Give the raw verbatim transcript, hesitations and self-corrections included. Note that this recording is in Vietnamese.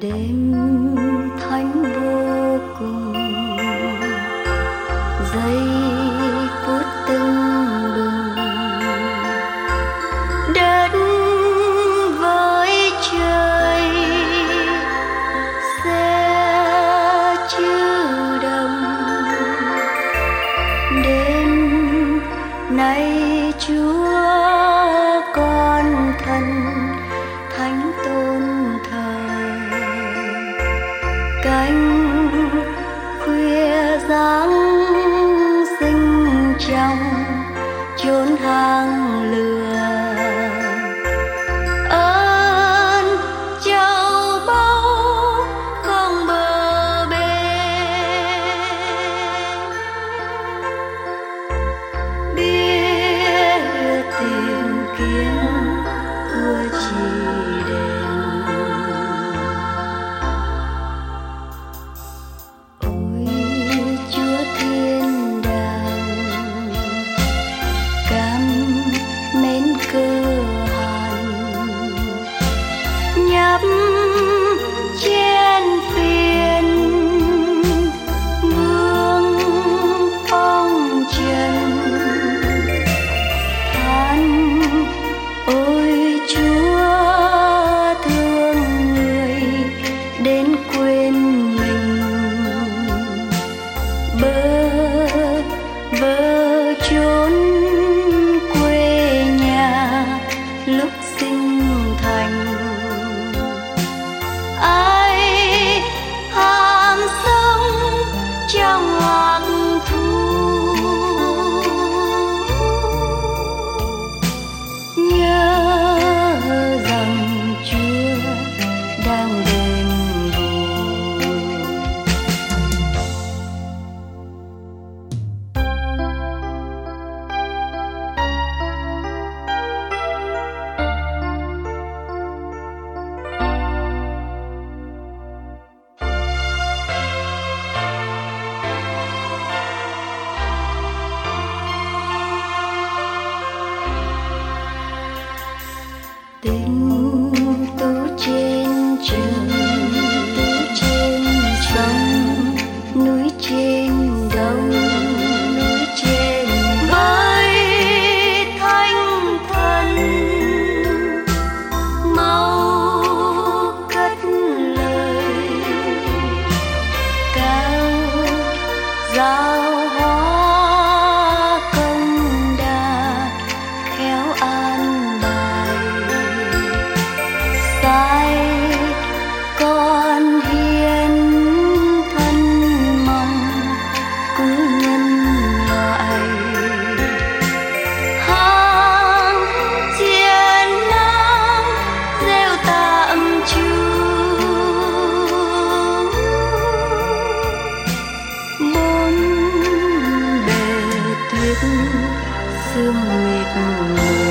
đêm thánh vô cùng, giây phút tưng bừng, đất với trời sẽ chữ đồng. Đêm nay Chúa con thần thánh tôn thờ, cánh khuya giáng sinh trong chốn hang lửa. Ơn châu báu không bờ bến, biết tìm kiếm thua chỉ đền. Ôi Chúa thiên đàng, cam mến cơ hàn, nhấp chén phiền vương phong trần. Than ôi Chúa thương người đến quên mình, bơ vơ chốn quê nhà lúc sinh thành. Ai ham sống trong hoang thu, nhớ rằng Chúa đang đền bù. Tình tú trên trời, tú trên sông, núi trên đông, núi trên với thanh thần mau cất lời cao giao hóa công đà khéo an bài. Sai con hiến thân mong cứu nhân loại, hàng chiến nam rêu tạm Chúa. Bốn bề tuyết sương mịt mù,